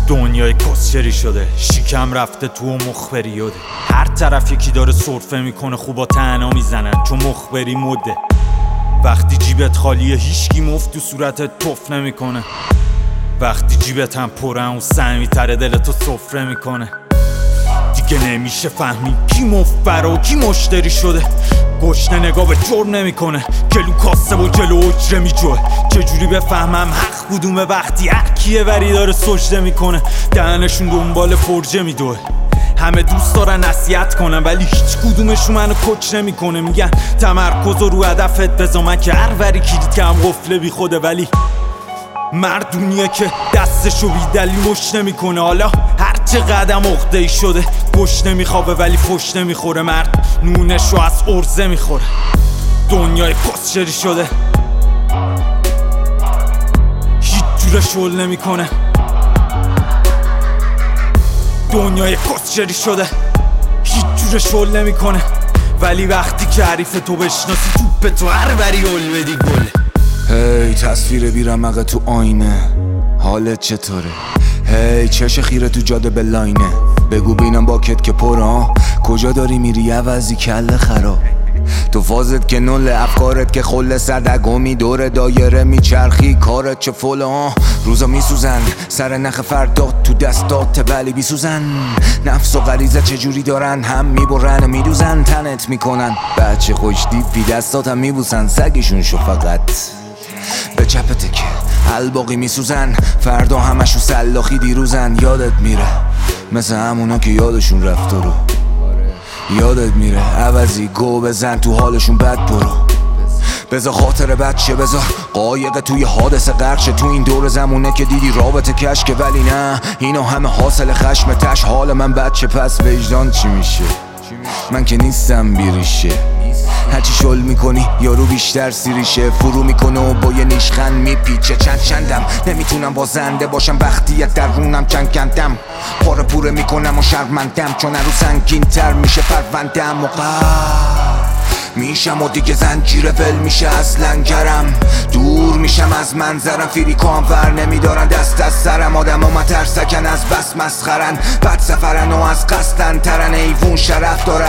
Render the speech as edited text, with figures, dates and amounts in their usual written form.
دنیای کسچری شده، شیکم رفته تو و مخبری یاده. هر طرف یکی داره سرفه میکنه، خوبا تنها میزنن چون مخبری مده. وقتی جیبت خالیه هیچکی مفت تو صورتت تف نمیکنه. وقتی جیبت هم پره اون سهمی تره دلتو سفره میکنه. دیگه نمیشه فهمید کی مفبره و کی مشتری شده. گشنه نگاه به جرم نمیکنه، کلو کاسه و جلو اجره میجوه. چجوری بفهمم حق کدومه وقتی هر کیه وری داره سجده میکنه. دهنشون دنبال فرجه میدوه. همه دوست دارن نصیحت کنن ولی هیچ کدومشون منو کچ نمیکنه. میگن تمرکز رو هدفت بذار، من که هر وری کلید که هم قفله بی خوده. ولی مردونیه که دستشو بی دلیل مش نمیکنه. حالا هرچه قدم عقده‌ای شده، گوش نمیخوابه ولی فش نمیخوره. مرد نونشو از ارزه میخوره. دنیای کسچری شده، هیچ جوره شل نمیکنه. دنیای کسچری شده، هیچ جوره شل نمیکنه. ولی وقتی که حریف تو بشناسی، توپ تو هر وری گل بدی گله. هی تصویر بیرمقه تو آینه، حالت چطوره؟ هی چش خیره تو جاده به لاینه. بگو بینم باکت که پرا، کجا داری میری عوضی کله خراب. تو فازت که نل، افکارت که خل صدگمی دور دایره میچرخی. کارت چه فلا، روزا میسوزن سر نخ فردات تو دستات ولی بیسوزن. نفس و غریزه چجوری دارن هم میبرن و میدوزن. تنت میکنن بچه خوشتی بی دستات هم میبوسن. سگشون شو فقط به چپته که الباقی میسوزن. فردا همشو سلاخی دیروزن. یادت میره مثل همونا که یادشون رفت رو. یادت میره عوضی گو بزن تو حالشون بد برو. بذار خاطر بچه، بذار قایق توی حادثه غرقشه. تو این دور زمونه که دیدی رابطه کشکه. ولی نه اینا همه حاصل خشم تش. حال من بچه پس وجدان چی میشه؟ من که نیستم بیریشه. هرچی شل میکنی یارو بیشتر سیریشه. فرو میکنه و با یه نیشخند میپیچه. چندم نمیتونم بازنده باشم، بختیت در رونم چند کندم. پاره پوره میکنم و شرمندم، چون رو سنگین تر میشه پروندم. و میشم و دیگه زنجیره ول میشه از لنگرم. دور میشم از منظرم، فیریکو هم ور نمیدارن دست از سرم. آدم ها مترسکن از بس مسخرن، بد سفرن و از قصدن ترن. ایوون شرف داره